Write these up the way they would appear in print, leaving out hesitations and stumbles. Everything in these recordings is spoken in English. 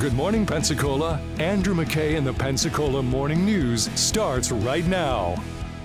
Good Morning Pensacola. Andrew McKay and the Pensacola Morning News starts right now.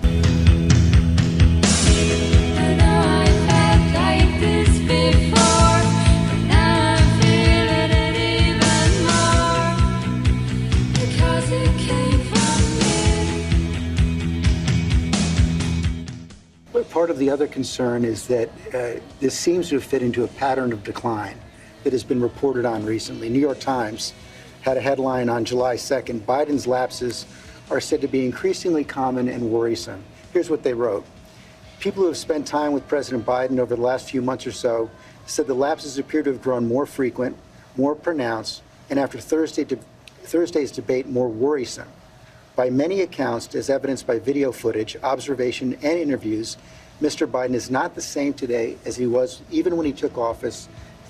Part of the other concern is that this seems to fit into a pattern of decline that has been reported on recently. New York Times had a headline on July 2nd, Biden's lapses are said to be increasingly common and worrisome. Here's what they wrote. People who have spent time with President Biden over the last few months or so said the lapses appear to have grown more frequent, more pronounced, and after Thursday's debate, more worrisome. By many accounts, as evidenced by video footage, observation, and interviews, Mr. Biden is not the same today as he was even when he took office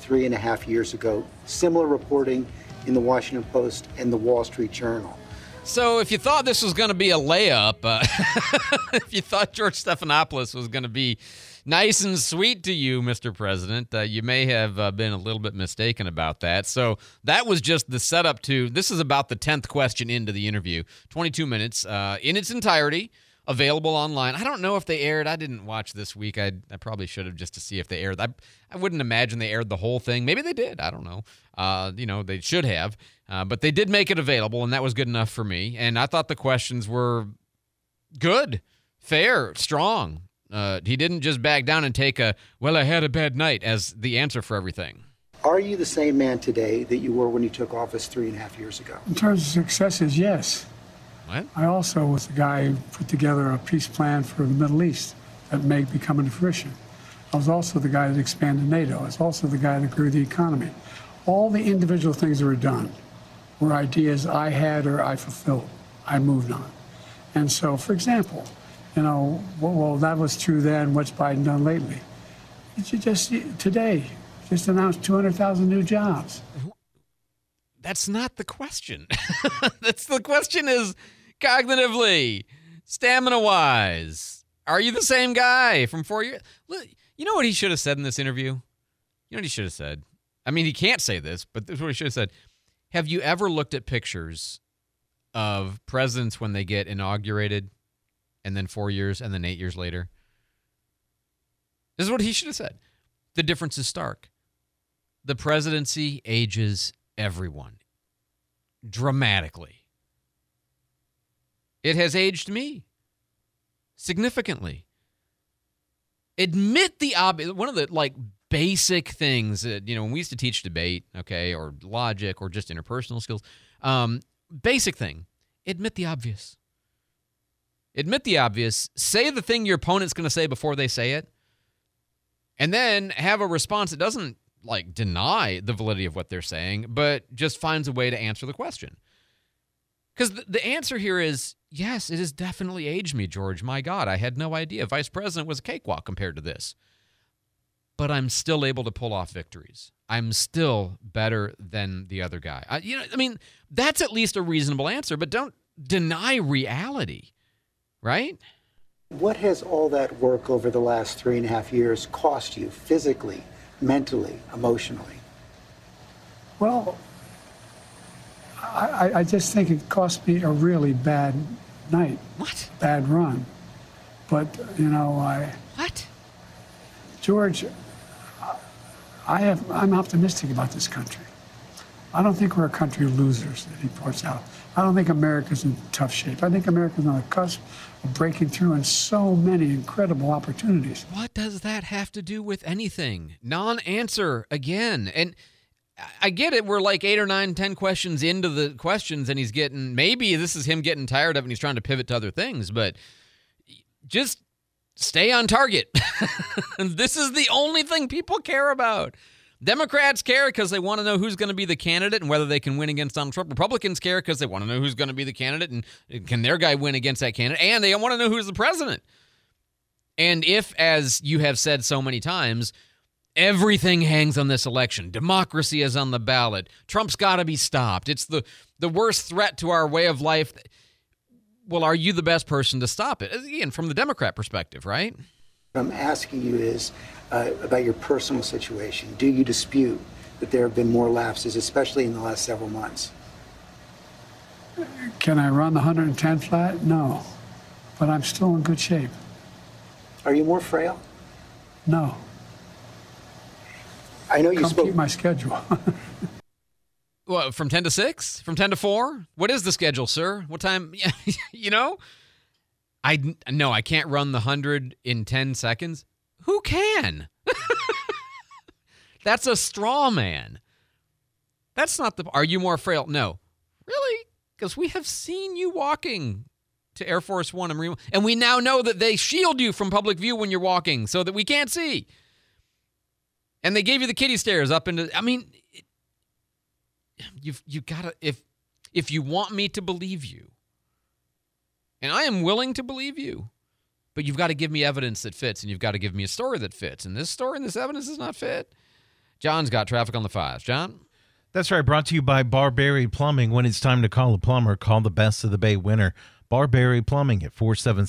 3.5 years ago. Similar reporting in the Washington Post and the Wall Street Journal. So if you thought this was going to be a layup, if you thought George Stephanopoulos was going to be nice and sweet to you, Mr. President, you may have been a little bit mistaken about that. So that was just the setup to, this is about the 10th question into the interview. 22 minutes in its entirety, available online. I don't know if they aired. I didn't watch this week. I probably should have, just to see if they aired. I wouldn't imagine they aired the whole thing. Maybe they did. I don't know. They should have. But they did make it available, and that was good enough for me. And I thought the questions were good, fair, strong. He didn't just back down and take I had a bad night as the answer for everything. Are you the same man today that you were when you took office 3.5 years ago? In terms of successes, yes. What? I also was the guy who put together a peace plan for the Middle East that may be coming to fruition. I was also the guy that expanded NATO. I was also the guy that grew the economy. All the individual things that were done were ideas I had or I fulfilled. I moved on. And so, for example, that was true then. What's Biden done lately? Today, announced 200,000 new jobs. That's not the question. The question is cognitively, stamina-wise. Are you the same guy from 4 years? Look, you know what he should have said in this interview? You know what he should have said? I mean, he can't say this, but this is what he should have said. Have you ever looked at pictures of presidents when they get inaugurated and then 4 years and then 8 years later? This is what he should have said. The difference is stark. The presidency ages everyone dramatically. It has aged me significantly. Admit the obvious. One of the basic things that, when we used to teach debate, okay, or logic or just interpersonal skills, basic thing, admit the obvious. Admit the obvious. Say the thing your opponent's going to say before they say it, and then have a response that doesn't deny the validity of what they're saying, but just finds a way to answer the question. Because the answer here is, yes, it has definitely aged me, George. My God, I had no idea. Vice President was a cakewalk compared to this. But I'm still able to pull off victories. I'm still better than the other guy. That's at least a reasonable answer, but don't deny reality, right? What has all that work over the last 3.5 years cost you physically, mentally, emotionally? Well, I just think it cost me a really bad night. What? Bad run. But, What? George, I'm optimistic about this country. I don't think we're a country of losers, that he points out. I don't think America's in tough shape. I think America's on the cusp of breaking through in so many incredible opportunities. What does that have to do with anything? Non-answer again. And I get it. We're 8 or 9, 10 questions into the questions, and maybe this is him getting tired of it and he's trying to pivot to other things, but just stay on target. This is the only thing people care about. Democrats care because they want to know who's going to be the candidate and whether they can win against Donald Trump. Republicans care because they want to know who's going to be the candidate and can their guy win against that candidate. And they want to know who's the president. And if, as you have said so many times, everything hangs on this election, democracy is on the ballot, Trump's got to be stopped, it's the worst threat to our way of life, well, are you the best person to stop it? Again, from the Democrat perspective, right? What I'm asking you is about your personal situation. Do you dispute that there have been more lapses, especially in the last several months? Can I run the 110 flat? No, but I'm still in good shape. Are you more frail? No. I know you spoke. Keep my schedule. What, from 10 to 6? From 10 to 4? What is the schedule, sir? What time? You know? No, I can't run the 100 in 10 seconds. Who can? That's a straw man. That's not the... Are you more frail? No. Really? Because we have seen you walking to Air Force One and Marine, and we now know that they shield you from public view when you're walking so that we can't see. And they gave you the kiddie stairs up into... I mean, you got to... If you want me to believe you, and I am willing to believe you, but you've got to give me evidence that fits, and you've got to give me a story that fits. And this story and this evidence does not fit. John's got traffic on the 5s. John? That's right. Brought to you by Barberry Plumbing. When it's time to call a plumber, call the best of the Bay winner, Barberry Plumbing, at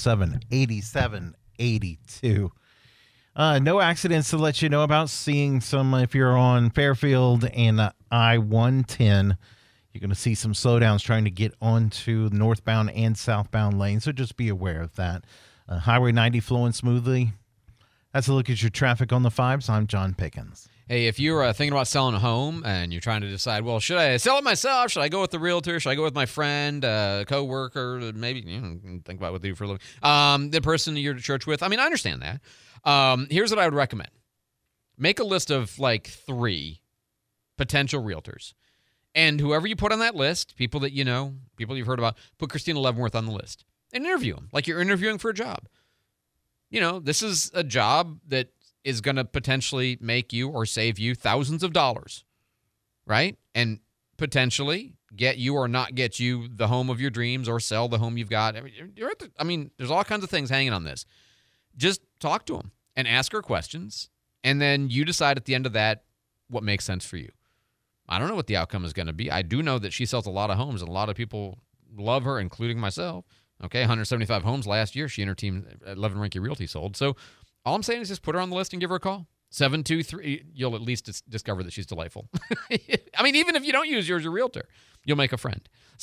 477-8782. No accidents to let you know about. Seeing some, if you're on Fairfield and I-110, you're going to see some slowdowns trying to get onto northbound and southbound lanes, so just be aware of that. Highway 90 flowing smoothly. That's a look at your traffic on the 5s. I'm John Pickens. Hey, if you're thinking about selling a home and you're trying to decide, well, should I sell it myself? Should I go with the realtor? Should I go with my friend, coworker? Maybe think about what they do for a living. The person you're at church with. I mean, I understand that. Here's what I would recommend. Make a list of like 3 potential realtors. And whoever you put on that list, people that you know, people you've heard about, put Christina Leavenworth on the list and interview them like you're interviewing for a job. You know, this is a job that is going to potentially make you or save you thousands of dollars, right? And potentially get you or not get you the home of your dreams or sell the home you've got. I mean, there's all kinds of things hanging on this. Just talk to them and ask her questions, and then you decide at the end of that what makes sense for you. I don't know what the outcome is going to be. I do know that she sells a lot of homes, and a lot of people love her, including myself. Okay, 175 homes last year she and her team at Levin Rinke Realty sold. So all I'm saying is just put her on the list and give her a call. 723, you'll at least discover that she's delightful. I mean, even if you don't use her as your realtor, you'll make a friend.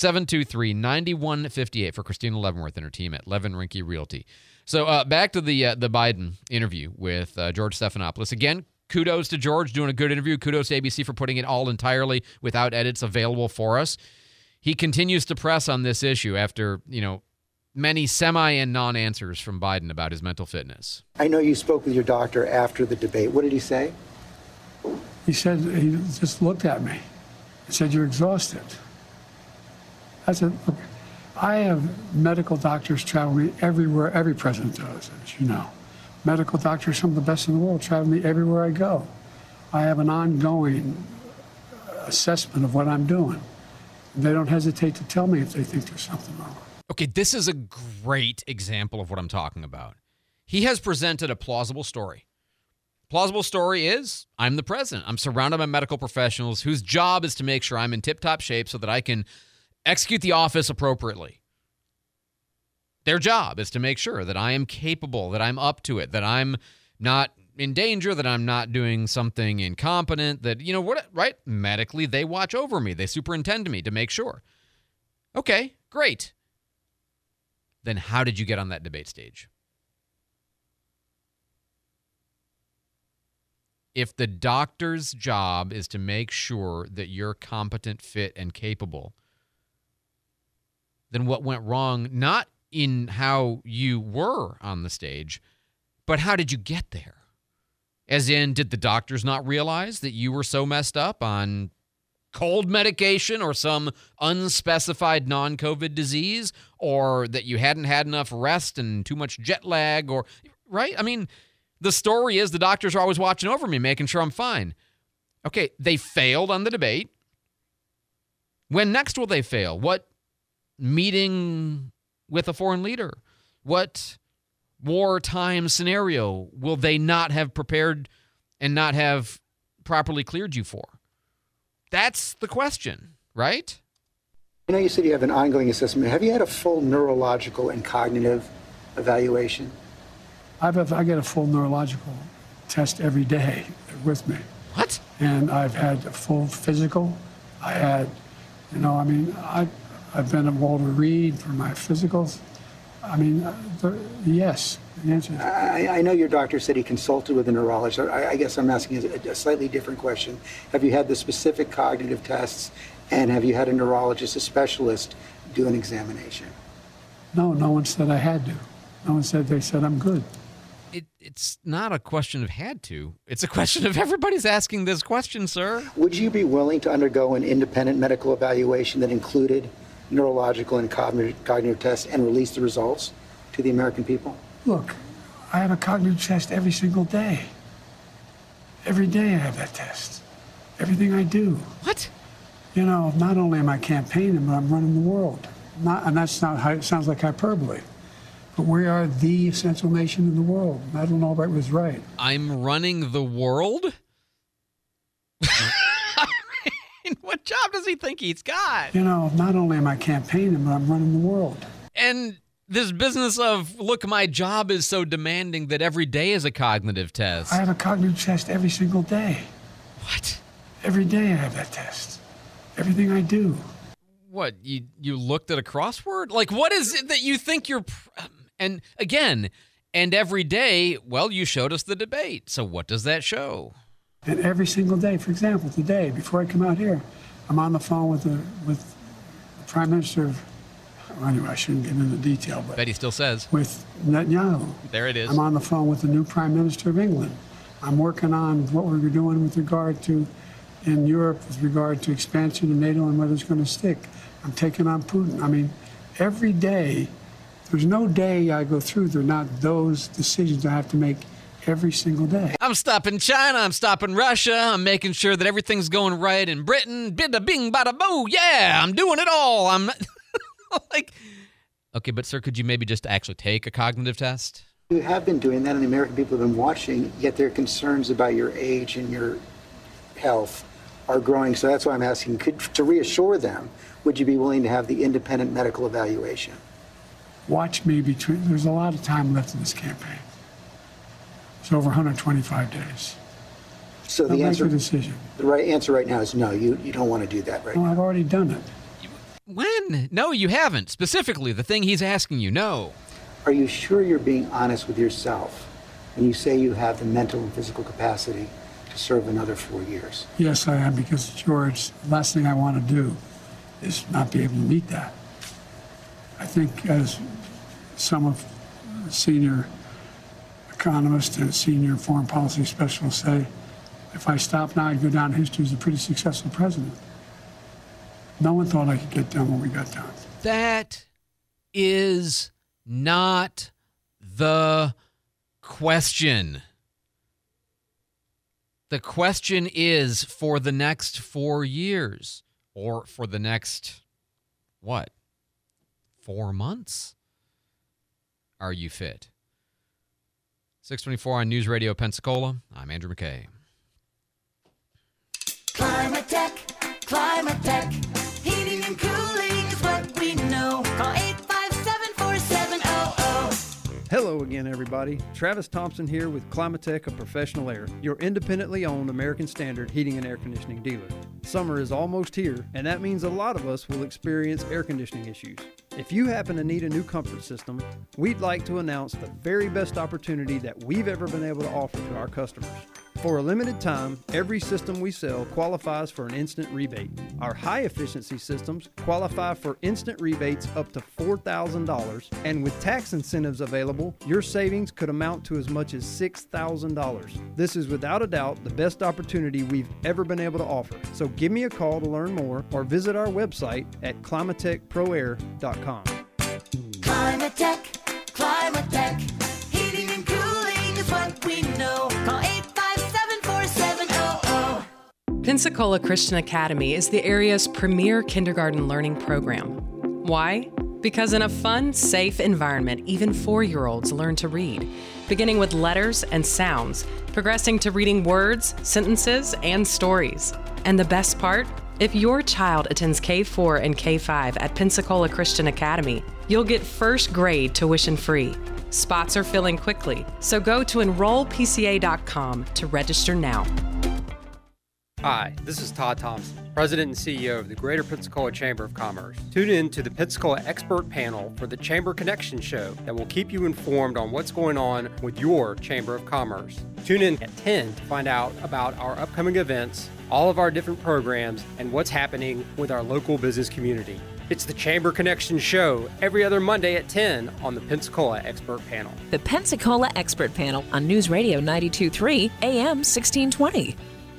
723-9158 for Christina Leavenworth and her team at Levin Rinke Realty. So back to the Biden interview with George Stephanopoulos. Again, kudos to George doing a good interview. Kudos to ABC for putting it all entirely without edits available for us. He continues to press on this issue after, many semi and non-answers from Biden about his mental fitness. I know you spoke with your doctor after the debate. What did he say? He said, he just looked at me and said, "You're exhausted." I said, "Look, I have medical doctors travel me everywhere, every president does, as you know. Medical doctors, some of the best in the world, travel me everywhere I go. I have an ongoing assessment of what I'm doing. They don't hesitate to tell me if they think there's something wrong." Okay, this is a great example of what I'm talking about. He has presented a plausible story. Plausible story is, I'm the president. I'm surrounded by medical professionals whose job is to make sure I'm in tip-top shape so that I can execute the office appropriately. Their job is to make sure that I am capable, that I'm up to it, that I'm not in danger, that I'm not doing something incompetent, that, right? Medically, they watch over me. They superintend me to make sure. Okay, great. Then how did you get on that debate stage? If the doctor's job is to make sure that you're competent, fit, and capable, then what went wrong, not in how you were on the stage, but how did you get there? As in, did the doctors not realize that you were so messed up on cold medication or some unspecified non-COVID disease, or that you hadn't had enough rest and too much jet lag, or, right? I mean, the story is the doctors are always watching over me, making sure I'm fine. Okay, they failed on the debate. When next will they fail? What meeting with a foreign leader? What wartime scenario will they not have prepared and not have properly cleared you for? That's the question, right? I know you said you have an ongoing assessment. Have you had a full neurological and cognitive evaluation? I get a full neurological test every day with me. What? and I've had a full physical. I had, I've been at Walter Reed for my physicals. Yes. The answer is I know your doctor said he consulted with a neurologist. I guess I'm asking a slightly different question. Have you had the specific cognitive tests, and have you had a neurologist, a specialist, do an examination? No one said I had to. No one said, they said I'm good. It's not a question of had to. It's a question of everybody's asking this question, sir. Would you be willing to undergo an independent medical evaluation that included neurological and cognitive tests and release the results to the American people? Look, I have a cognitive test every single day. Every day I have that test. Everything I do. What? Not only am I campaigning, but I'm running the world. And that's not how it sounds like hyperbole. But we are the essential nation in the world. Madeleine Albright was right. I'm running the world? What job does he think he's got? Not only am I campaigning, but I'm running the world. And this business of, look, my job is so demanding that every day is a cognitive test. I have a cognitive test every single day. What? Every day I have that test. Everything I do. What, you looked at a crossword? Like, what is it that you think you're... And again, and every day, well, you showed us the debate. So what does that show? And every single day, for example, today, before I come out here, I'm on the phone with the Prime Minister of... Anyway, I shouldn't get into detail, but... Betty still says. With Netanyahu. There it is. I'm on the phone with the new Prime Minister of England. I'm working on what we're doing with regard to, in Europe, with regard to expansion of NATO and whether it's going to stick. I'm taking on Putin. Every day, there's no day I go through, there are not those decisions I have to make every single day. I'm stopping China, I'm stopping Russia, I'm making sure that everything's going right in Britain. Bida bing bada boo, yeah, I'm doing it all. I'm like, okay, but sir, could you maybe just actually take a cognitive test? You have been doing that, and the American people have been watching, yet their concerns about your age and your health are growing. So that's why I'm asking, to reassure them, would you be willing to have the independent medical evaluation? Watch me there's a lot of time left in this campaign. It's over 125 days. So I'll make a decision. The right answer right now is no, you don't want to do that right now. No, I've already done it. When? No, you haven't. Specifically, the thing he's asking you, no. Are you sure you're being honest with yourself when you say you have the mental and physical capacity to serve another 4 years? Yes, I am, because, George, the last thing I want to do is not be able to meet that. I think, as some of the senior economists and senior foreign policy specialists say, if I stop now, I'd go down in history as a pretty successful president. No one thought I could get done what we got done. That is not the question. The question is, for the next 4 years, or for the next, 4 months? Are you fit? 624 on News Radio Pensacola. I'm Andrew McKay. Climate Tech, heating and cooling is what we know. Call 857-4700. Hello again, everybody. Travis Thompson here with Climatech of Professional Air, your independently owned American Standard heating and air conditioning dealer. Summer is almost here, and that means a lot of us will experience air conditioning issues. If you happen to need a new comfort system, we'd like to announce the very best opportunity that we've ever been able to offer to our customers. For a limited time, every system we sell qualifies for an instant rebate. Our high-efficiency systems qualify for instant rebates up to $4,000, and with tax incentives available, your savings could amount to as much as $6,000. This is without a doubt the best opportunity we've ever been able to offer. So give me a call to learn more or visit our website at climatechproair.com. Climatech, heating and cooling is what we know. Call 857-4700. Pensacola Christian Academy is the area's premier kindergarten learning program. Why? Because in a fun, safe environment, even 4-year-olds learn to read, beginning with letters and sounds, progressing to reading words, sentences, and stories. And the best part? If your child attends K4 and K5 at Pensacola Christian Academy, you'll get first grade tuition free. Spots are filling quickly, so go to enrollpca.com to register now. Hi, this is Todd Thompson, President and CEO of the Greater Pensacola Chamber of Commerce. Tune in to the Pensacola Expert Panel for the Chamber Connection Show that will keep you informed on what's going on with your Chamber of Commerce. Tune in at 10 to find out about our upcoming events, all of our different programs, and what's happening with our local business community. It's the Chamber Connection Show every other Monday at 10 on the Pensacola Expert Panel. The Pensacola Expert Panel on News Radio 92.3 AM 1620.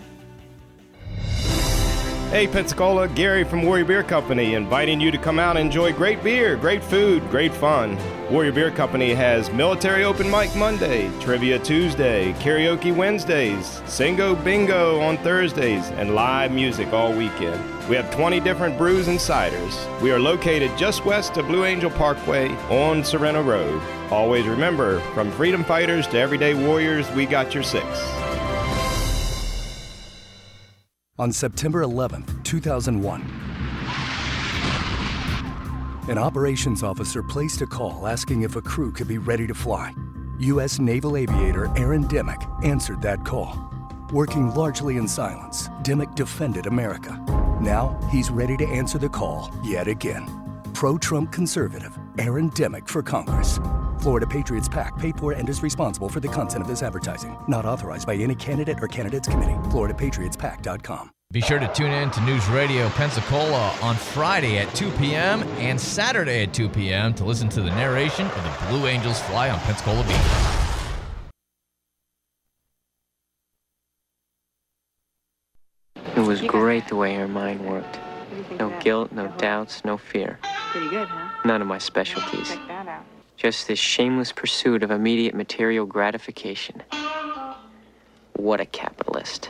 Hey Pensacola, Gary from Warrior Beer Company, inviting you to come out and enjoy great beer, great food, great fun. Warrior Beer Company has Military Open Mic Monday, Trivia Tuesday, Karaoke Wednesdays, Singo Bingo on Thursdays, and live music all weekend. We have 20 different brews and ciders. We are located just west of Blue Angel Parkway on Serena Road. Always remember, from freedom fighters to everyday warriors, we got your six. On September 11, 2001, an operations officer placed a call asking if a crew could be ready to fly. U.S. Naval aviator Aaron Dimmock answered that call. Working largely in silence, Dimmock defended America. Now he's ready to answer the call yet again. Pro-Trump conservative Aaron Dimmock for Congress. Florida Patriots PAC paid for and is responsible for the content of this advertising. Not authorized by any candidate or candidates committee. FloridaPatriotsPAC.com. Be sure to tune in to News Radio Pensacola on Friday at 2 p.m. and Saturday at 2 p.m. to listen to the narration of the Blue Angels fly on Pensacola Beach. It was great the way her mind worked. No guilt, no doubts, no fear. Pretty good, huh? None of my specialties. Check that out. Just this shameless pursuit of immediate material gratification. What a capitalist.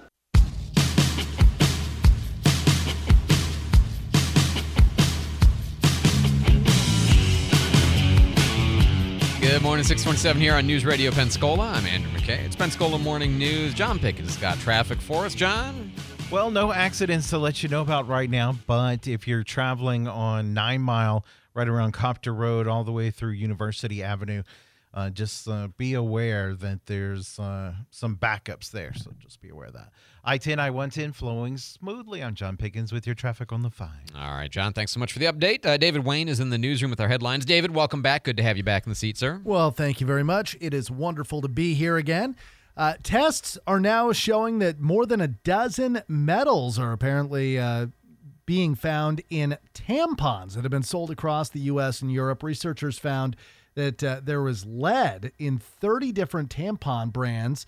Good morning, 627 here on News Radio Pensacola. I'm Andrew McKay. It's Pensacola Morning News. John Pickett has got traffic for us. John? Well, no accidents to let you know about right now, but if you're traveling on 9 Mile, right around Copter Road, all the way through University Avenue, just be aware that there's some backups there, so just be aware of that. I-10, I-110 flowing smoothly. I'm John Pickens with your traffic on the 5. All right, John, thanks so much for the update. David Wayne is in the newsroom with our headlines. David, welcome back. Good to have you back in the seat, sir. Well, thank you very much. It is wonderful to be here again. Tests are now showing that more than a dozen metals are apparently being found in tampons that have been sold across the U.S. and Europe. Researchers found that there was lead in 30 different tampon brands.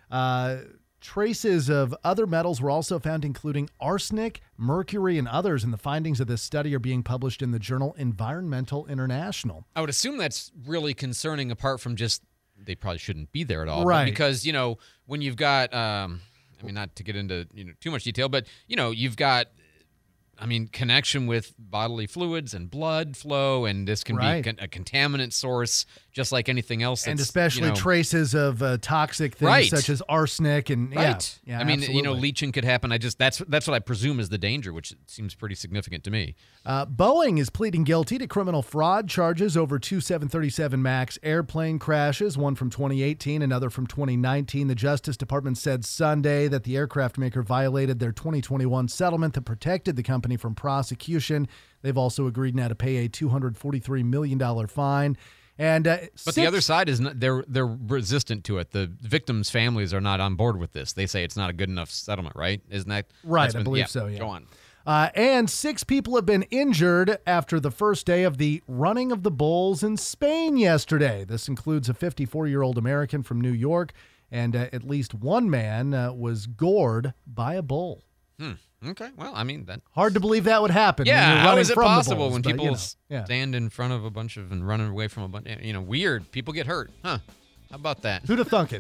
Traces of other metals were also found, including arsenic, mercury, and others, and the findings of this study are being published in the journal Environmental International. I would assume that's really concerning, apart from just they probably shouldn't be there at all. Right. Because, when you've got, not to get into too much detail, but, you've got, connection with bodily fluids and blood flow, and this can be a contaminant source, just like anything else. And especially traces of toxic things such as arsenic and yeah, absolutely. Leaching could happen. That's what I presume is the danger, which seems pretty significant to me. Boeing is pleading guilty to criminal fraud charges over 2 737 MAX airplane crashes, one from 2018, another from 2019. The Justice Department said Sunday that the aircraft maker violated their 2021 settlement that protected the company from prosecution. They've also agreed now to pay a $243 million fine. And but the other side is not, they're resistant to it. The victims' families are not on board with this. They say it's not a good enough settlement, right? Isn't that right? I believe so. Yeah. Go on. And 6 people have been injured after the first day of the running of the bulls in Spain yesterday. This includes a 54-year-old American from New York, and at least one man was gored by a bull. Okay, well, that hard to believe that would happen. Yeah, how is it possible bulls, when people stand in front of a bunch of and running away from a bunch? Weird. People get hurt, huh? How about that? Who'd have thunk it?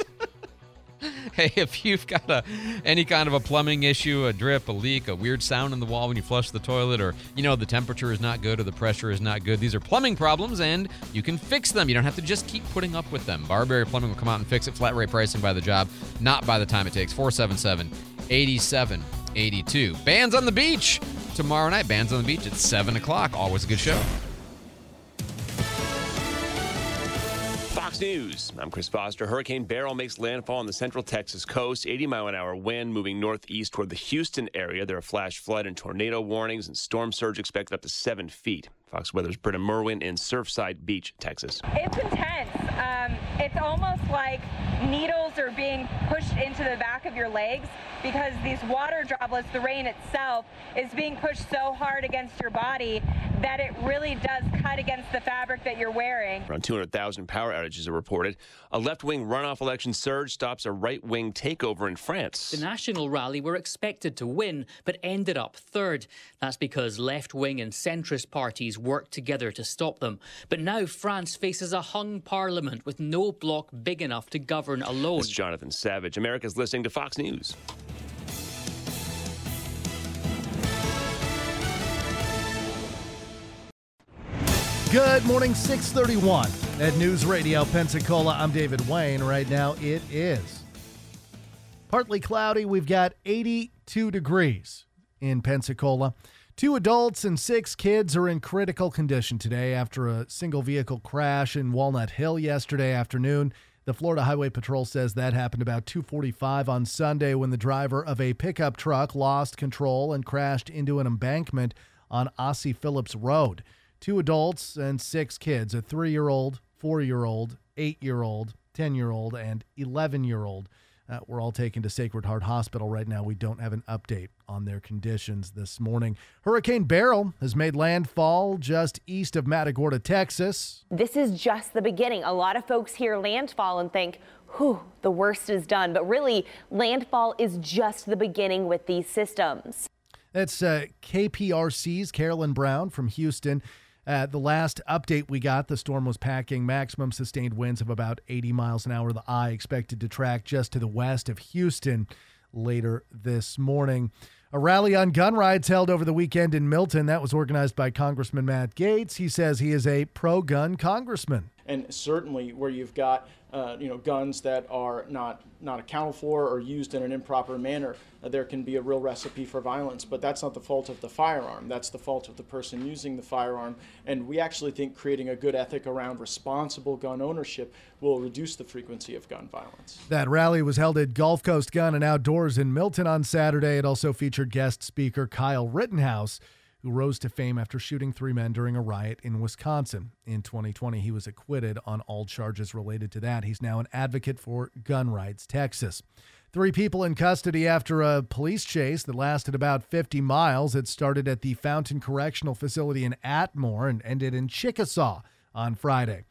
Hey, if you've got any kind of a plumbing issue, a drip, a leak, a weird sound in the wall when you flush the toilet, or the temperature is not good or the pressure is not good, these are plumbing problems, and you can fix them. You don't have to just keep putting up with them. Barberry Plumbing will come out and fix it. Flat rate pricing by the job, not by the time it takes. 477-8782. Bands on the Beach tomorrow night. Bands on the Beach at 7 o'clock. Always a good show. Fox News, I'm Chris Foster. Hurricane Beryl makes landfall on the central Texas coast. 80-mile-an-hour wind moving northeast toward the Houston area. There are flash flood and tornado warnings and storm surge expected up to 7 feet. Fox Weather's Britta Merwin in Surfside Beach, Texas. It's intense. It's almost like needles are being pushed into the back of your legs because these water droplets, the rain itself, is being pushed so hard against your body that it really does cut against the fabric that you're wearing. Around 200,000 power outages are reported. A left-wing runoff election surge stops a right-wing takeover in France. The National Rally were expected to win, but ended up third. That's because left-wing and centrist parties worked together to stop them. But now France faces a hung parliament with no bloc big enough to govern alone. This is Jonathan Savage. America's listening to Fox News. Good morning, 631 at News Radio Pensacola. I'm David Wayne. Right now it is partly cloudy. We've got 82 degrees in Pensacola. 2 adults and 6 kids are in critical condition today after a single vehicle crash in Walnut Hill yesterday afternoon. The Florida Highway Patrol says that happened about 2:45 on Sunday when the driver of a pickup truck lost control and crashed into an embankment on Ossie Phillips Road. 2 adults and 6 kids, a 3-year-old, 4-year-old, 8-year-old, 10-year-old, and 11-year-old. Were all taken to Sacred Heart Hospital. Right now, we don't have an update on their conditions this morning. Hurricane Beryl has made landfall just east of Matagorda, Texas. This is just the beginning. A lot of folks hear landfall and think, whew, the worst is done. But really, landfall is just the beginning with these systems. That's KPRC's Carolyn Brown from Houston. The last update we got, the storm was packing maximum sustained winds of about 80 miles an hour. The eye expected to track just to the west of Houston later this morning. A rally on gun rights held over the weekend in Milton. That was organized by Congressman Matt Gaetz. He says he is a pro-gun congressman. And certainly where you've got guns that are not accounted for or used in an improper manner, there can be a real recipe for violence. But that's not the fault of the firearm. That's the fault of the person using the firearm. And we actually think creating a good ethic around responsible gun ownership will reduce the frequency of gun violence. That rally was held at Gulf Coast Gun and Outdoors in Milton on Saturday. It also featured guest speaker Kyle Rittenhouse, who rose to fame after shooting 3 men during a riot in Wisconsin. In 2020, he was acquitted on all charges related to that. He's now an advocate for gun rights, Texas. 3 people in custody after a police chase that lasted about 50 miles. It started at the Fountain Correctional Facility in Atmore and ended in Chickasaw on Friday.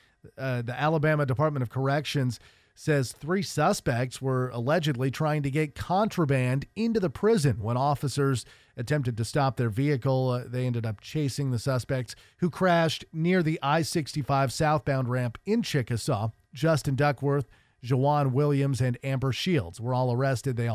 The Alabama Department of Corrections says 3 suspects were allegedly trying to get contraband into the prison. When officers attempted to stop their vehicle, they ended up chasing the suspects, who crashed near the I-65 southbound ramp in Chickasaw. Justin Duckworth, Jawan Williams, and Amber Shields were all arrested. They all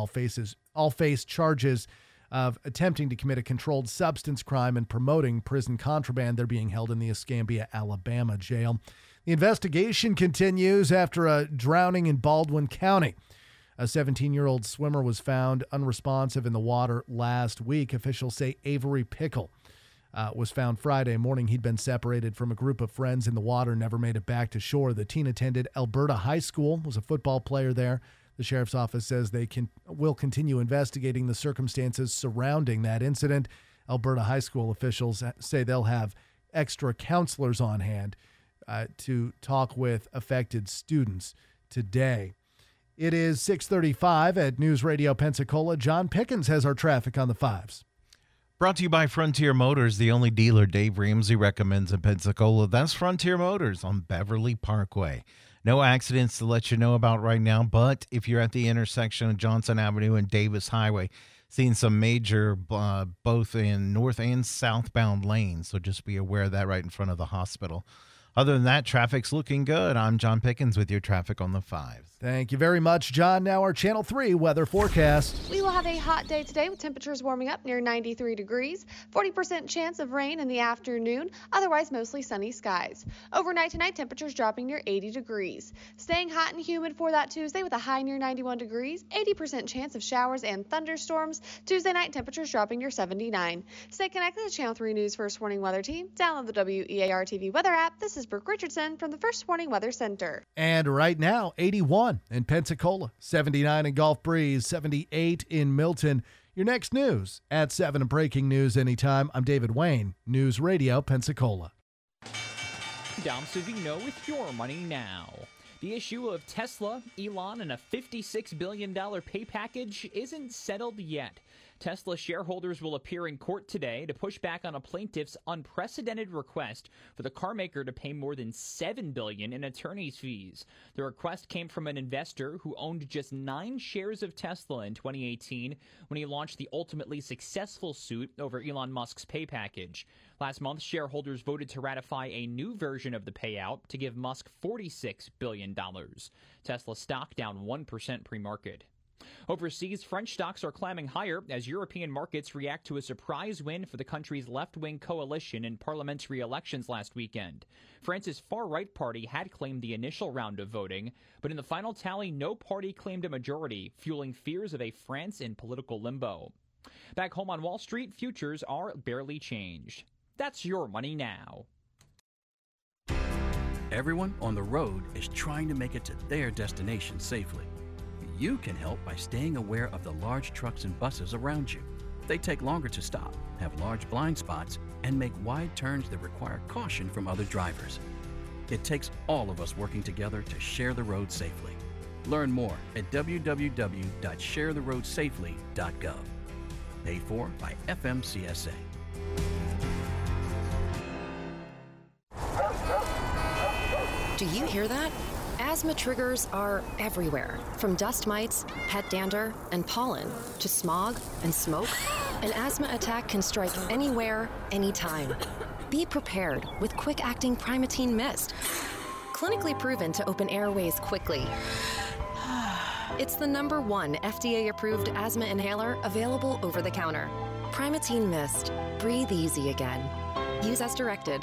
face charges of attempting to commit a controlled substance crime and promoting prison contraband. They're being held in the Escambia, Alabama jail. The investigation continues after a drowning in Baldwin County. A 17-year-old swimmer was found unresponsive in the water last week. Officials say Avery Pickle was found Friday morning. He'd been separated from a group of friends in the water, never made it back to shore. The teen attended Alberta High School, was a football player there. The sheriff's office says they will continue investigating the circumstances surrounding that incident. Alberta High School officials say they'll have extra counselors on hand to talk with affected students today. It is 6:35 at News Radio Pensacola. John Pickens has our traffic on the 5s. Brought to you by Frontier Motors, the only dealer Dave Ramsey recommends in Pensacola. That's Frontier Motors on Beverly Parkway. No accidents to let you know about right now, but if you're at the intersection of Johnson Avenue and Davis Highway, seeing some major both in north and southbound lanes, so just be aware of that right in front of the hospital. Other than that, traffic's looking good. I'm John Pickens with your traffic on the 5s. Thank you very much, John. Now our Channel 3 weather forecast. We will have a hot day today with temperatures warming up near 93 degrees, 40% chance of rain in the afternoon, otherwise mostly sunny skies. Overnight tonight, temperatures dropping near 80 degrees. Staying hot and humid for that Tuesday with a high near 91 degrees, 80% chance of showers and thunderstorms. Tuesday night, temperatures dropping near 79. Stay connected to Channel 3 News First Warning Weather Team. Download the WEAR TV weather app. This is Brooke Richardson from the First Warning Weather Center. And right now, 81 in Pensacola, 79 in Gulf Breeze, 78 in Milton. Your next news at 7 and breaking news anytime. I'm David Wayne, News Radio Pensacola. Dom Savino with your money now. The issue of Tesla, Elon, and a $56 billion pay package isn't settled yet. Tesla shareholders will appear in court today to push back on a plaintiff's unprecedented request for the carmaker to pay more than $7 billion in attorney's fees. The request came from an investor who owned just 9 shares of Tesla in 2018 when he launched the ultimately successful suit over Elon Musk's pay package. Last month, shareholders voted to ratify a new version of the payout to give Musk $46 billion. Tesla stock down 1% pre-market. Overseas, French stocks are climbing higher as European markets react to a surprise win for the country's left-wing coalition in parliamentary elections last weekend. France's far-right party had claimed the initial round of voting, but in the final tally, no party claimed a majority, fueling fears of a France in political limbo. Back home on Wall Street, futures are barely changed. That's your money now. Everyone on the road is trying to make it to their destination safely. You can help by staying aware of the large trucks and buses around you. They take longer to stop, have large blind spots, and make wide turns that require caution from other drivers. It takes all of us working together to share the road safely. Learn more at www.sharetheroadsafely.gov. Paid for by FMCSA. Do you hear that? Asthma triggers are everywhere, from dust mites, pet dander, and pollen, to smog and smoke. An asthma attack can strike anywhere, anytime. Be prepared with quick-acting Primatene Mist. Clinically proven to open airways quickly. It's the #1 FDA-approved asthma inhaler available over the counter. Primatene Mist. Breathe easy again. Use as directed.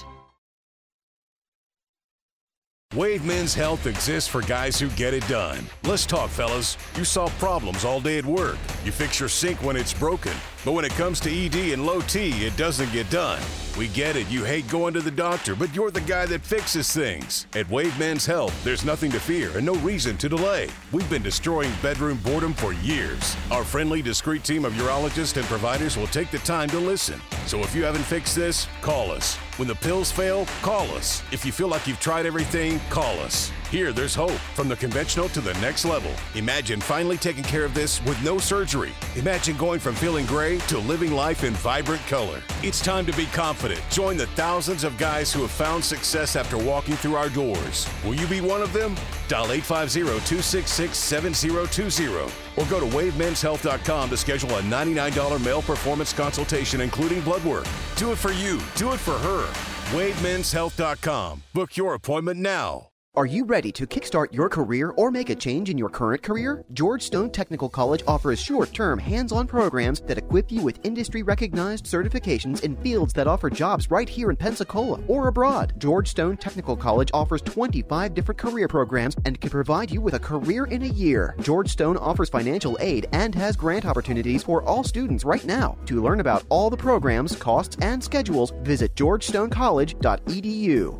Wade Men's Health exists for guys who get it done. Let's talk, fellas. You solve problems all day at work. You fix your sink when it's broken. But when it comes to ED and low T, it doesn't get done. We get it. You hate going to the doctor, but you're the guy that fixes things. At Wade Men's Health, there's nothing to fear and no reason to delay. We've been destroying bedroom boredom for years. Our friendly, discreet team of urologists and providers will take the time to listen. So if you haven't fixed this, call us. When the pills fail, call us. If you feel like you've tried everything, call us. Here, there's hope. From the conventional to the next level. Imagine finally taking care of this with no surgery. Imagine going from feeling gray to living life in vibrant color. It's time to be confident. Join the thousands of guys who have found success after walking through our doors. Will you be one of them? Dial 850-266-7020 or go to WaveMen'sHealth.com to schedule a $99 male performance consultation, including blood work. Do it for you. Do it for her. WaveMen'sHealth.com. Book your appointment now. Are you ready to kickstart your career or make a change in your current career? George Stone Technical College offers short-term, hands-on programs that equip you with industry-recognized certifications in fields that offer jobs right here in Pensacola or abroad. George Stone Technical College offers 25 different career programs and can provide you with a career in a year. George Stone offers financial aid and has grant opportunities for all students right now. To learn about all the programs, costs, and schedules, visit georgestoncollege.edu.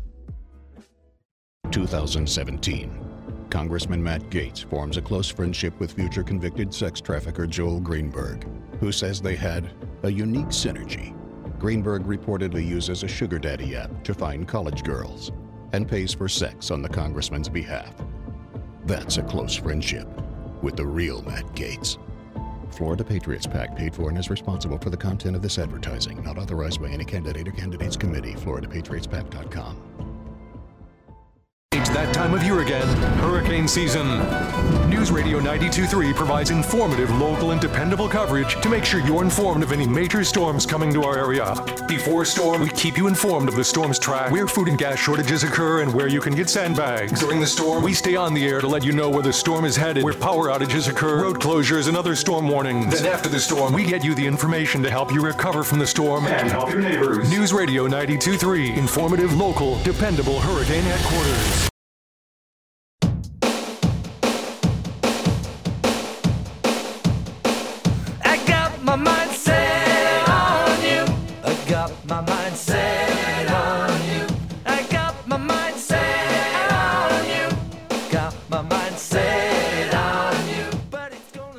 2017. Congressman Matt Gaetz forms a close friendship with future convicted sex trafficker Joel Greenberg, who says they had a unique synergy. Greenberg reportedly uses a sugar daddy app to find college girls and pays for sex on the congressman's behalf. That's a close friendship with the real Matt Gaetz. Florida Patriots PAC paid for and is responsible for the content of this advertising, not authorized by any candidate or candidates committee. FloridaPatriotsPAC.com. It's that time of year again, hurricane season. News Radio 92.3 provides informative, local, and dependable coverage to make sure you're informed of any major storms coming to our area. Before a storm, we keep you informed of the storm's track, where food and gas shortages occur, and where you can get sandbags. During the storm, we stay on the air to let you know where the storm is headed, where power outages occur, road closures, and other storm warnings. Then after the storm, we get you the information to help you recover from the storm and help your neighbors. News Radio 92.3, informative, local, dependable hurricane headquarters. My mind set on you. I got my mind set on you. I got my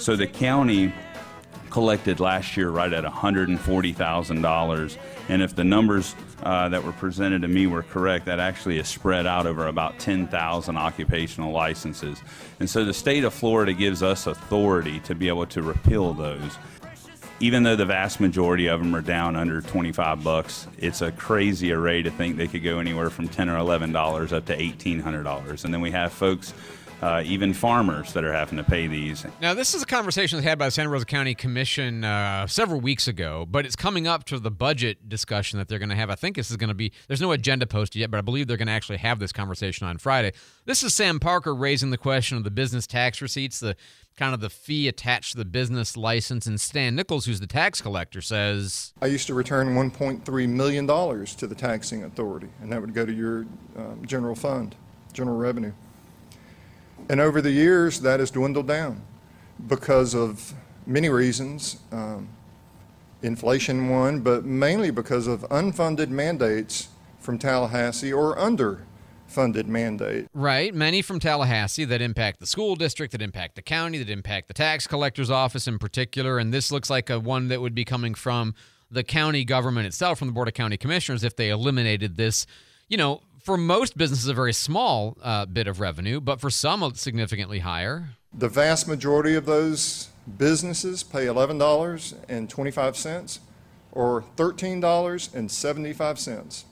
So the county collected last year right at $140,000. And if the numbers that were presented to me were correct, that actually is spread out over about 10,000 occupational licenses. And so the state of Florida gives us authority to be able to repeal those. Even though the vast majority of them are down under $25, it's a crazy array to think they could go anywhere from $10 or $11 up to $1,800. And then we have folks, even farmers, that are having to pay these. Now, this is a conversation that was had by the Santa Rosa County Commission several weeks ago, but it's coming up to the budget discussion that they're going to have. I think this is going to be, there's no agenda posted yet, but I believe they're going to actually have this conversation on Friday. This is Sam Parker raising the question of the business tax receipts, the kind of the fee attached to the business license. And Stan Nichols, who's the tax collector, says, I used to return $1.3 million to the taxing authority, and that would go to your general fund, general revenue. And over the years, that has dwindled down because of many reasons. Inflation one, but mainly because of unfunded mandates from Tallahassee or underfunded mandate. Right, many from Tallahassee that impact the school district, that impact the county, that impact the tax collector's office in particular. And this looks like a one that would be coming from the county government itself, from the Board of County Commissioners, if they eliminated this, you know, for most businesses, a very small bit of revenue, but for some, significantly higher. The vast majority of those businesses pay $11.25 or $13.75.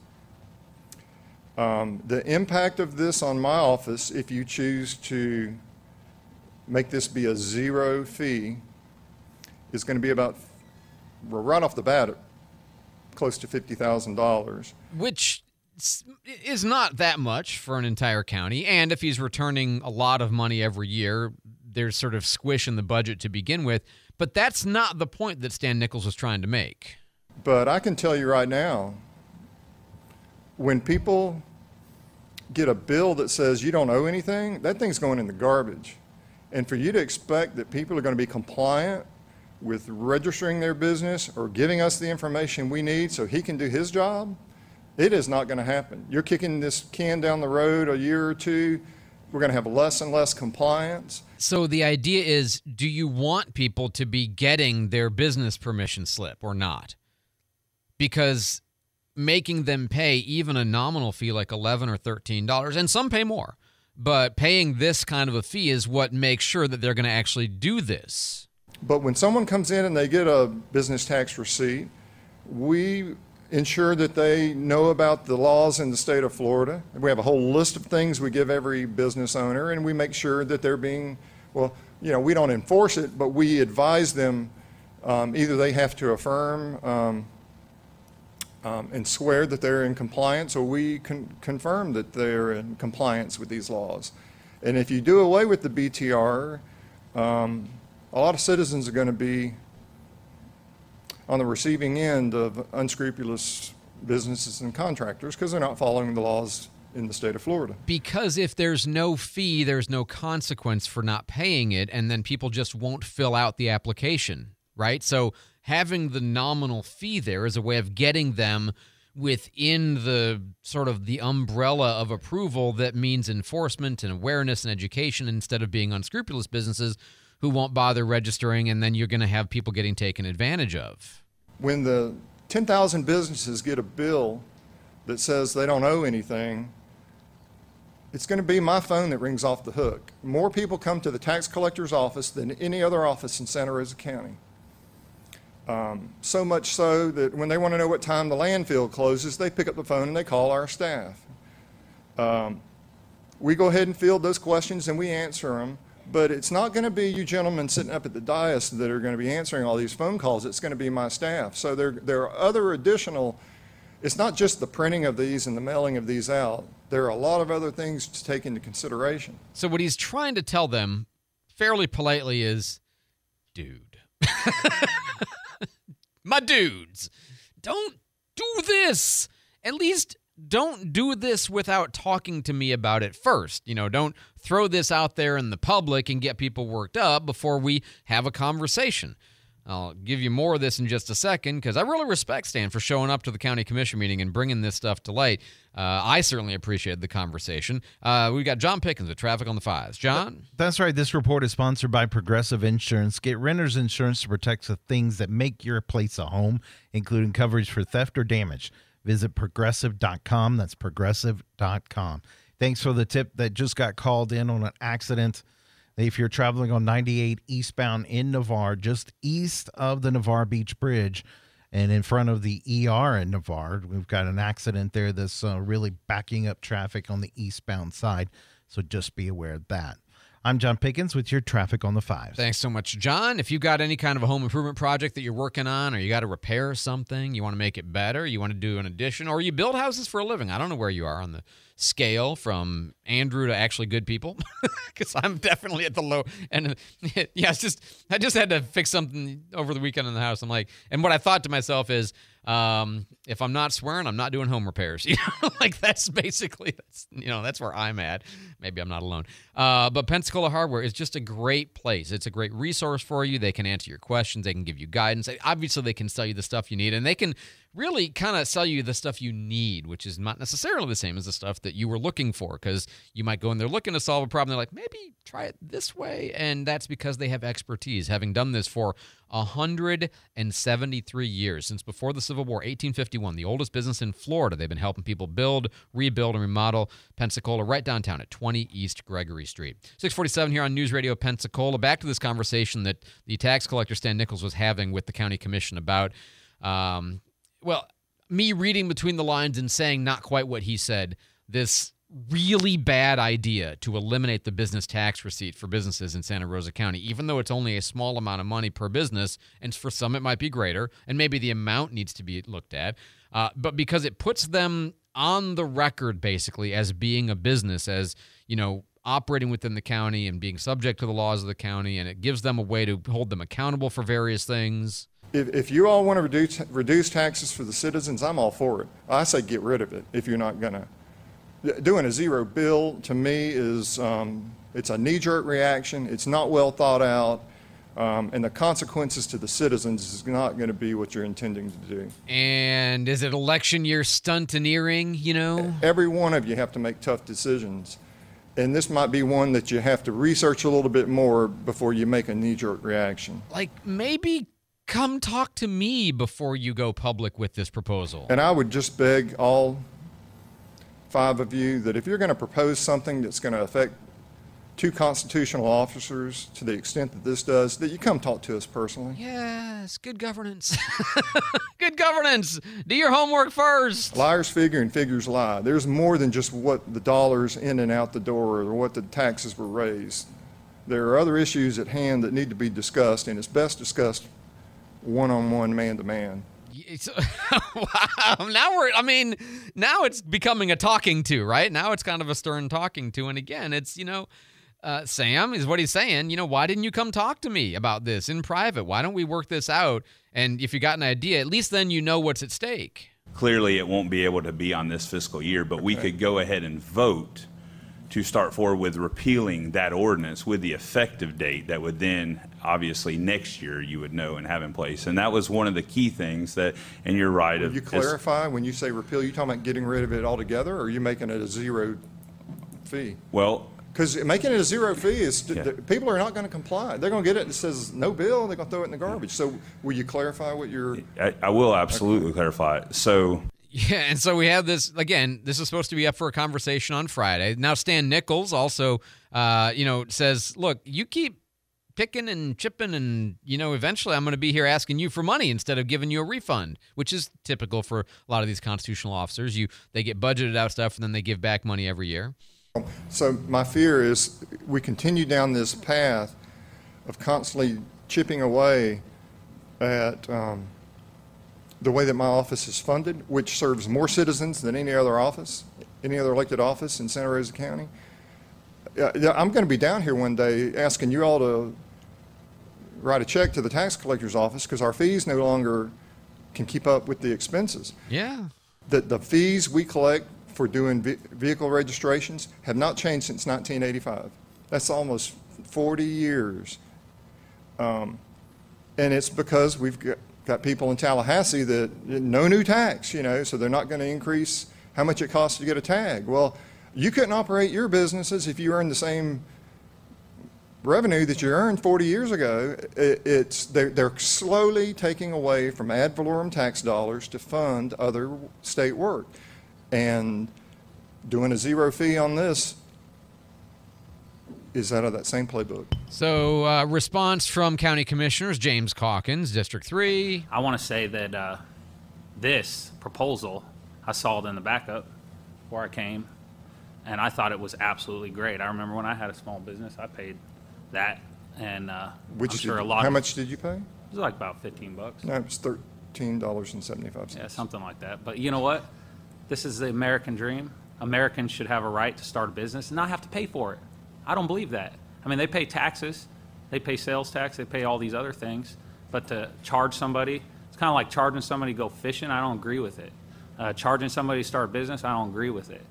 The impact of this on my office, if you choose to make this be a zero fee, is going to be about, well, right off the bat, close to $50,000. Which is not that much for an entire county. And if he's returning a lot of money every year, there's sort of squish in the budget to begin with. But that's not the point that Stan Nichols was trying to make. But I can tell you right now, when people get a bill that says you don't owe anything, that thing's going in the garbage. And for you to expect that people are going to be compliant with registering their business or giving us the information we need so he can do his job, it is not going to happen. You're kicking this can down the road a year or two. We're going to have less and less compliance. So the idea is, do you want people to be getting their business permission slip or not? Because making them pay even a nominal fee like $11 or $13, and some pay more, but paying this kind of a fee is what makes sure that they're going to actually do this. But when someone comes in and they get a business tax receipt, we ensure that they know about the laws in the state of Florida. We have a whole list of things we give every business owner, and we make sure that they're being, well, you know, we don't enforce it, but we advise them. Either they have to affirm and swear that they're in compliance, or we confirm that they're in compliance with these laws. And if you do away with the BTR, a lot of citizens are going to be on the receiving end of unscrupulous businesses and contractors because they're not following the laws in the state of Florida. Because if there's no fee, there's no consequence for not paying it, and then people just won't fill out the application, right? So having the nominal fee there is a way of getting them within the sort of the umbrella of approval that means enforcement and awareness and education instead of being unscrupulous businesses who won't bother registering, and then you're going to have people getting taken advantage of. When the 10,000 businesses get a bill that says they don't owe anything, it's going to be my phone that rings off the hook. More people come to the tax collector's office than any other office in Santa Rosa County. So much so that when they want to know what time the landfill closes, they pick up the phone and they call our staff. We go ahead and field those questions and we answer them. But it's not going to be you gentlemen sitting up at the dais that are going to be answering all these phone calls. It's going to be my staff. So there are other additional, it's not just the printing of these and the mailing of these out. There are a lot of other things to take into consideration. So what he's trying to tell them fairly politely is, dude, my dudes, don't do this. At least don't do this without talking to me about it first. You know, don't throw this out there in the public and get people worked up before we have a conversation. I'll give you more of this in just a second because I really respect Stan for showing up to the county commission meeting and bringing this stuff to light. I certainly appreciated the conversation. We've got John Pickens with Traffic on the Fives. John? That's right. This report is sponsored by Progressive Insurance. Get renter's insurance to protect the things that make your place a home, including coverage for theft or damage. Visit progressive.com. That's progressive.com. Thanks for the tip that just got called in on an accident. If you're traveling on 98 eastbound in Navarre, just east of the Navarre Beach Bridge and in front of the ER in Navarre, we've got an accident there that's really backing up traffic on the eastbound side. So just be aware of that. I'm John Pickens with your Traffic on the Fives. Thanks so much, John. If you've got any kind of a home improvement project that you're working on, or you got to repair something, you want to make it better, you want to do an addition, or you build houses for a living. I don't know where you are on the scale from Andrew to actually good people, because I'm definitely at the low end. Yeah, I just had to fix something over the weekend in the house. I'm like, and what I thought to myself is, if I'm not swearing, I'm not doing home repairs. Like that's where I'm at. Maybe I'm not alone. But Pensacola Hardware is just a great place. It's a great resource for you. They can answer your questions. They can give you guidance. Obviously, they can sell you the stuff you need, and they can really kind of sell you the stuff you need, which is not necessarily the same as the stuff that you were looking for, because you might go in there looking to solve a problem. They're like, maybe try it this way, and that's because they have expertise, having done this for 173 years, since before the Civil War, 1851, the oldest business in Florida. They've been helping people build, rebuild, and remodel Pensacola right downtown at 20 East Gregory Street. 647 here on News Radio Pensacola. Back to this conversation that the tax collector Stan Nichols was having with the county commission about me reading between the lines and saying not quite what he said, this really bad idea to eliminate the business tax receipt for businesses in Santa Rosa County, even though it's only a small amount of money per business, and for some it might be greater, and maybe the amount needs to be looked at, but because it puts them on the record basically as being a business, as, operating within the county and being subject to the laws of the county, and it gives them a way to hold them accountable for various things. If you all want to reduce taxes for the citizens, I'm all for it. I say get rid of it if you're not going to. Doing a zero bill, to me, is it's a knee-jerk reaction. It's not well thought out, and the consequences to the citizens is not going to be what you're intending to do. And is it election year stuntoneering, Every one of you have to make tough decisions, and this might be one that you have to research a little bit more before you make a knee-jerk reaction. Like maybe come talk to me before you go public with this proposal. And I would just beg all 5 of you that if you're going to propose something that's going to affect 2 constitutional officers to the extent that this does, that you come talk to us personally. Yes, good governance. Good governance. Do your homework first. Liars figure and figures lie. There's more than just what the dollars in and out the door or what the taxes were raised. There are other issues at hand that need to be discussed, and it's best discussed one-on-one, man-to-man. Wow. Now it's becoming a talking to, right? Now it's kind of a stern talking to. And again, it's, Sam is what he's saying. Why didn't you come talk to me about this in private? Why don't we work this out? And if you got an idea, at least then you know what's at stake. Clearly, it won't be able to be on this fiscal year, but we could go ahead and vote to start forward with repealing that ordinance with the effective date that would then, obviously, next year you would know and have in place. And that was one of the key things that, and you're right. Will you clarify when you say repeal, you talking about getting rid of it altogether, or are you making it a zero fee? Well, because making it a zero fee is, people are not going to comply. They're going to get it and it says no bill, they're going to throw it in the garbage. So will you clarify what you're... I will absolutely clarify it. So... Yeah, and so we have this, again, this is supposed to be up for a conversation on Friday. Now, Stan Nichols also, says, look, you keep picking and chipping and, eventually I'm going to be here asking you for money instead of giving you a refund, which is typical for a lot of these constitutional officers. They get budgeted out stuff and then they give back money every year. So my fear is we continue down this path of constantly chipping away at the way that my office is funded, which serves more citizens than any other office, any other elected office in Santa Rosa County. I'm going to be down here one day asking you all to write a check to the tax collector's office because our fees no longer can keep up with the expenses. Yeah. The fees we collect for doing vehicle registrations have not changed since 1985. That's almost 40 years. And And it's because we've got people in Tallahassee that no new tax, so they're not going to increase how much it costs to get a tag. Well, you couldn't operate your businesses if you earned the same revenue that you earned 40 years ago. They're slowly taking away from ad valorem tax dollars to fund other state work. And doing a zero fee on this is out of that same playbook. So response from County Commissioners, James Calkins, District 3. I want to say that this proposal, I saw it in the backup where I came, and I thought it was absolutely great. I remember when I had a small business, I paid that, and I'm sure a lot. How much did you pay? It was like about $15. No, it was $13.75. Yeah, something like that. But you know what? This is the American dream. Americans should have a right to start a business and not have to pay for it. I don't believe that. I mean, they pay taxes, they pay sales tax, they pay all these other things, but to charge somebody, it's kind of like charging somebody to go fishing. I don't agree with it. Charging somebody to start a business, I don't agree with it.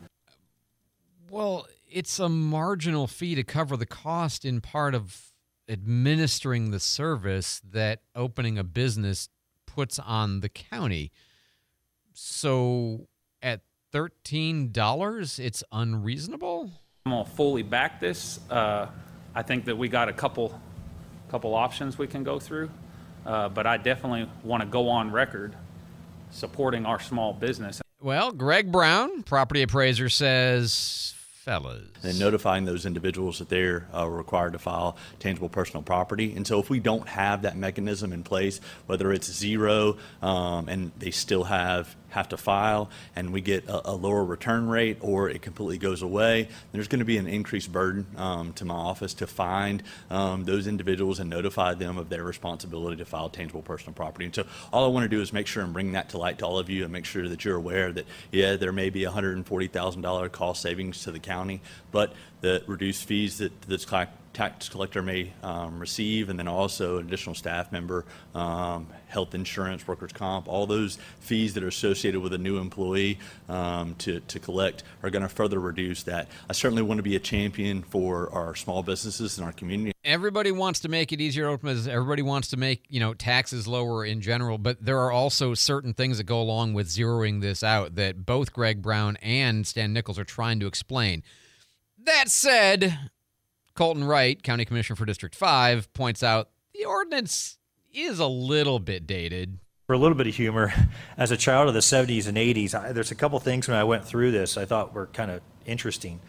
Well, it's a marginal fee to cover the cost in part of administering the service that opening a business puts on the county. So at $13, it's unreasonable? I'm going to fully back this. I think that we got a couple options we can go through, but I definitely want to go on record supporting our small business. Well, Greg Brown, property appraiser, says, fellas. And notifying those individuals that they're required to file tangible personal property. And so if we don't have that mechanism in place, whether it's zero and they still have to file and we get a lower return rate, or it completely goes away, there's going to be an increased burden to my office to find those individuals and notify them of their responsibility to file tangible personal property. And so all I want to do is make sure and bring that to light to all of you and make sure that you're aware that, yeah, there may be $140,000 cost savings to the county, but the reduced fees that this tax collector may receive, and then also an additional staff member, health insurance, workers' comp, all those fees that are associated with a new employee to collect are going to further reduce that. I certainly want to be a champion for our small businesses in our community. Everybody wants to make it easier to open business. Everybody wants to make, taxes lower in general, but there are also certain things that go along with zeroing this out that both Greg Brown and Stan Nichols are trying to explain. That said, Colton Wright, County Commissioner for District 5, points out the ordinance is a little bit dated. For a little bit of humor, as a child of the 70s and 80s, there's a couple things when I went through this I thought were kind of interesting.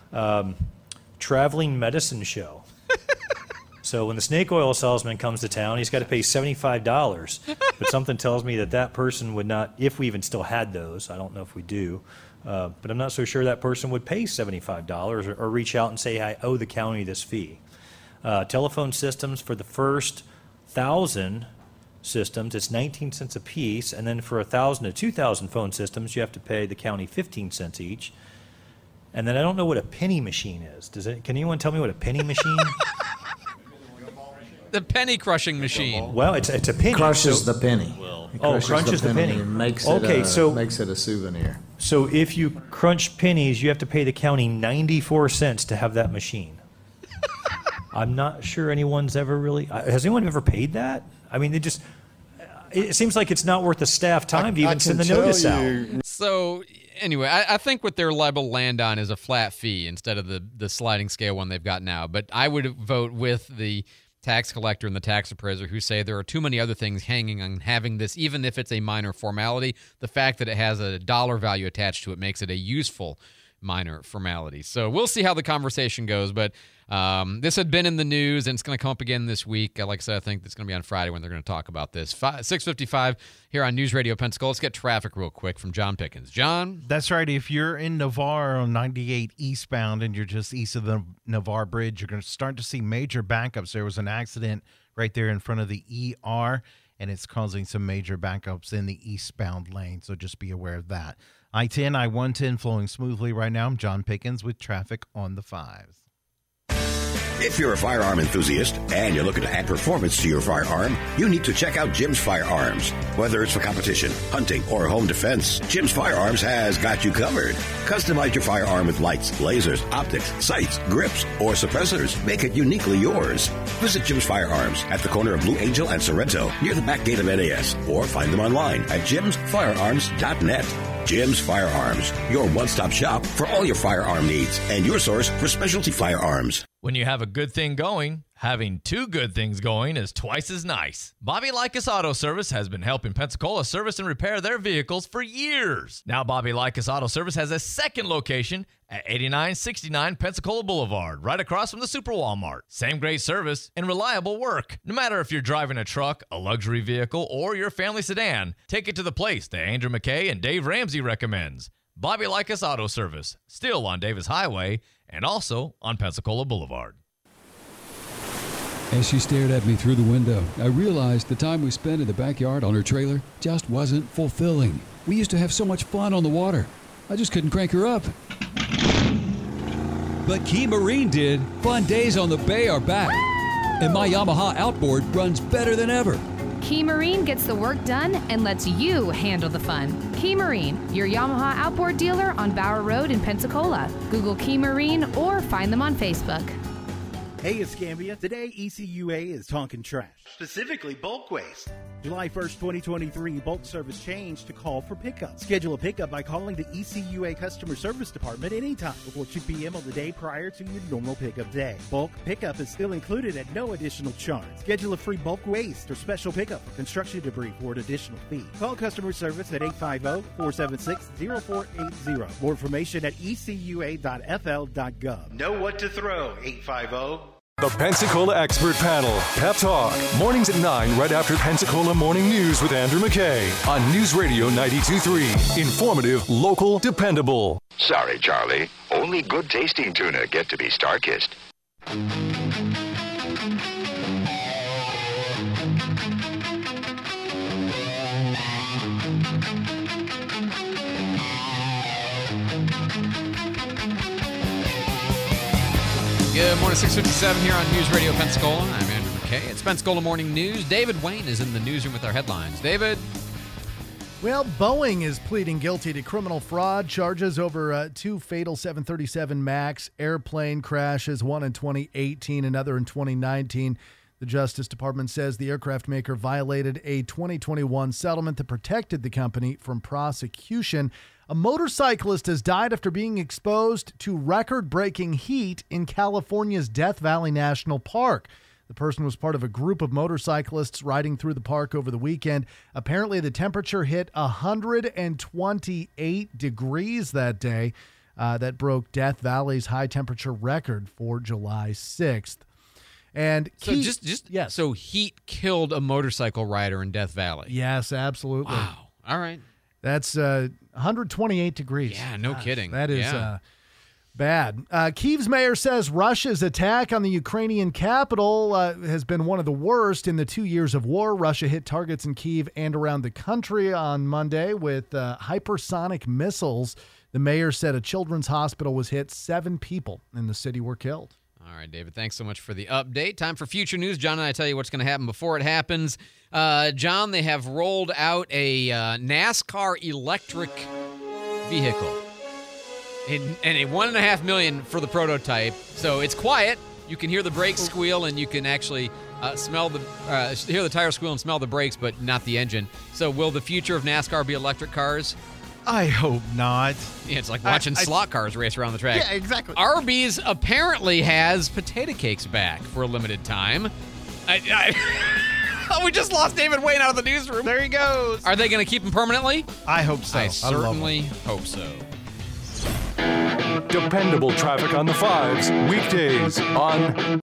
Traveling medicine show. So when the snake oil salesman comes to town, he's got to pay $75. But something tells me that person would not, if we even still had those, I don't know if we do, but I'm not so sure that person would pay $75 or reach out and say, I owe the county this fee. Telephone systems, for the first 1,000 systems, it's 19 cents a piece, and then for 1,000 to 2,000 phone systems, you have to pay the county 15 cents each. And then I don't know what a penny machine is. Can anyone tell me what a penny machine? The penny crushing machine. Well, it's a penny. Crushes the penny. Crunches the penny. And makes it a souvenir. So if you crunch pennies, you have to pay the county 94 cents to have that machine. I'm not sure anyone's ever really. Has anyone ever paid that? I mean, it seems like it's not worth the staff time to even send the notice out. So anyway, I think what they're liable to land on is a flat fee instead of the sliding scale one they've got now. But I would vote with the tax collector and the tax appraiser who say there are too many other things hanging on having this, even if it's a minor formality. The fact that it has a dollar value attached to it makes it a useful minor formality. So we'll see how the conversation goes, but this had been in the news, and it's going to come up again this week. Like I said, I think it's going to be on Friday when they're going to talk about this. 6:55 here on News Radio Pensacola. Let's get traffic real quick from John Pickens. John? That's right. If you're in Navarre on 98 eastbound and you're just east of the Navarre Bridge, you're going to start to see major backups. There was an accident right there in front of the ER, and it's causing some major backups in the eastbound lane, so just be aware of that. I-10, I-110 flowing smoothly right now. I'm John Pickens with traffic on the 5s. If you're a firearm enthusiast and you're looking to add performance to your firearm, you need to check out Jim's Firearms. Whether it's for competition, hunting, or home defense, Jim's Firearms has got you covered. Customize your firearm with lights, lasers, optics, sights, grips, or suppressors. Make it uniquely yours. Visit Jim's Firearms at the corner of Blue Angel and Sorrento near the back gate of NAS, or find them online at jimsfirearms.net. Jim's Firearms, your one-stop shop for all your firearm needs and your source for specialty firearms. When you have a good thing going, having two good things going is twice as nice. Bobby Likas Auto Service has been helping Pensacola service and repair their vehicles for years. Now Bobby Likas Auto Service has a second location at 8969 Pensacola Boulevard, right across from the Super Walmart. Same great service and reliable work. No matter if you're driving a truck, a luxury vehicle, or your family sedan, take it to the place that Andrew McKay and Dave Ramsey recommends. Bobby Likas Auto Service, still on Davis Highway and also on Pensacola Boulevard. As she stared at me through the window, I realized the time we spent in the backyard on her trailer just wasn't fulfilling. We used to have so much fun on the water. I just couldn't crank her up. But Key Marine did. Fun days on the bay are back. And my Yamaha outboard runs better than ever. Key Marine gets the work done and lets you handle the fun. Key Marine, your Yamaha outboard dealer on Bower Road in Pensacola. Google Key Marine or find them on Facebook. Hey, it's Gambia. Today, ECUA is talking trash, specifically bulk waste. July 1st, 2023, bulk service changed to call for pickup. Schedule a pickup by calling the ECUA Customer Service Department anytime before 2 p.m. on the day prior to your normal pickup day. Bulk pickup is still included at no additional charge. Schedule a free bulk waste or special pickup for construction debris for an additional fee. Call customer service at 850-476-0480. More information at ecua.fl.gov. Know what to throw, 850. The Pensacola Expert Panel, Pep Talk. Mornings at 9 right after Pensacola Morning News with Andrew McKay on News Radio 92.3. Informative, local, dependable. Sorry, Charlie. Only good tasting tuna get to be star-kissed. Good morning, 6:57 here on News Radio Pensacola. I'm Andrew McKay. It's Pensacola Morning News. David Wayne is in the newsroom with our headlines. David? Well, Boeing is pleading guilty to criminal fraud charges over 2 fatal 737 MAX airplane crashes, one in 2018, another in 2019. The Justice Department says the aircraft maker violated a 2021 settlement that protected the company from prosecution. A motorcyclist has died after being exposed to record-breaking heat in California's Death Valley National Park. The person was part of a group of motorcyclists riding through the park over the weekend. Apparently, the temperature hit 128 degrees that day. That broke Death Valley's high-temperature record for July 6th. And so heat killed a motorcycle rider in Death Valley. Yes, absolutely. Wow. All right. That's 128 degrees. Yeah, no kidding. That is bad. Kyiv's mayor says Russia's attack on the Ukrainian capital has been one of the worst in the 2 years of war. Russia hit targets in Kyiv and around the country on Monday with hypersonic missiles. The mayor said a children's hospital was hit. 7 people in the city were killed. All right, David, thanks so much for the update. Time for future news. John and I tell you what's going to happen before it happens. John, they have rolled out a NASCAR electric vehicle. And a $1.5 million for the prototype. So it's quiet. You can hear the brakes squeal, and you can actually hear the tires squeal and smell the brakes, but not the engine. So will the future of NASCAR be electric cars? I hope not. Yeah, it's like watching slot cars race around the track. Yeah, exactly. Arby's apparently has potato cakes back for a limited time. We just lost David Wayne out of the newsroom. There he goes. Are they going to keep him permanently? I hope so. I certainly hope so. Dependable traffic on the 5s, weekdays on